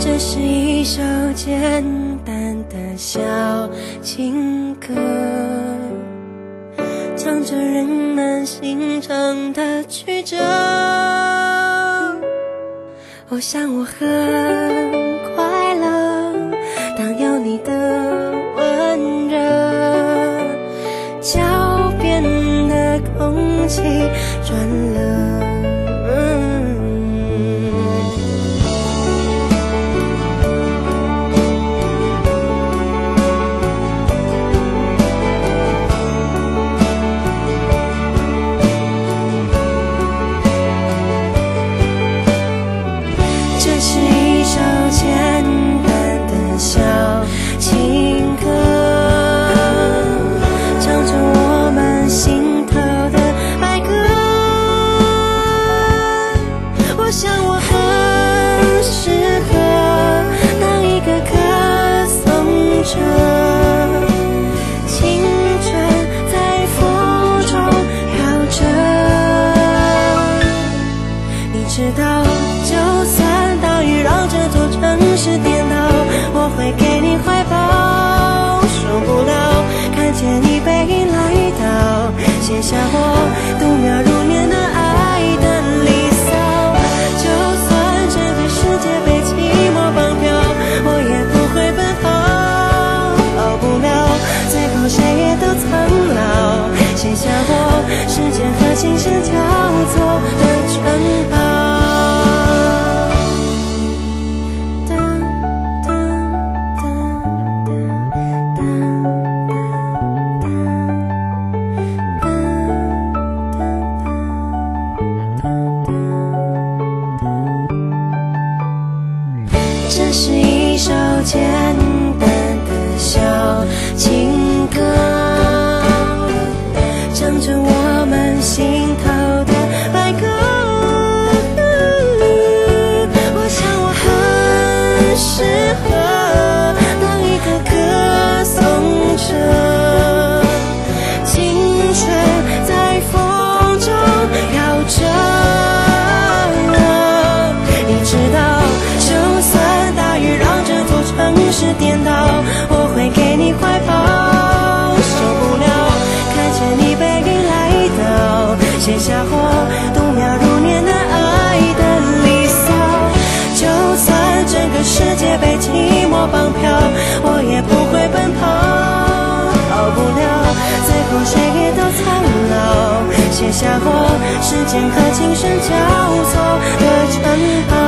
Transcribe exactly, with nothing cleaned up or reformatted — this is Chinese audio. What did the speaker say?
这是一首简单的小情歌，唱着人们心肠的曲折。我想我很快乐，当有你的温热，脚边的空气转了。这是一首简单的小情歌，唱着我们心头的哀歌。我想我很适合当一个歌颂者，青春在风中飘着。你知道，就算大雨让这座城市颠倒，我会给你怀抱。受不了看见你背影来到，写下我度秒如年的爱的离骚。就算这个世界被寂寞绑票，我也不会奔跑。跑不了，最后谁也都苍老，写下我时间和琴声交错的城堡。这是一首简单的小情歌，唱着我们心头的哀歌。我想我很适合当一个歌颂者，青春在风中飘着。你知道，就算大雨让这座城市颠倒，我会给你怀抱。受不了看见你背影来到，写下我度秒如年的爱的离骚。就算整个世界被寂寞绑票，我也不会奔跑。跑不了，最后谁也都苍老，写下我时间和琴声交错的城堡。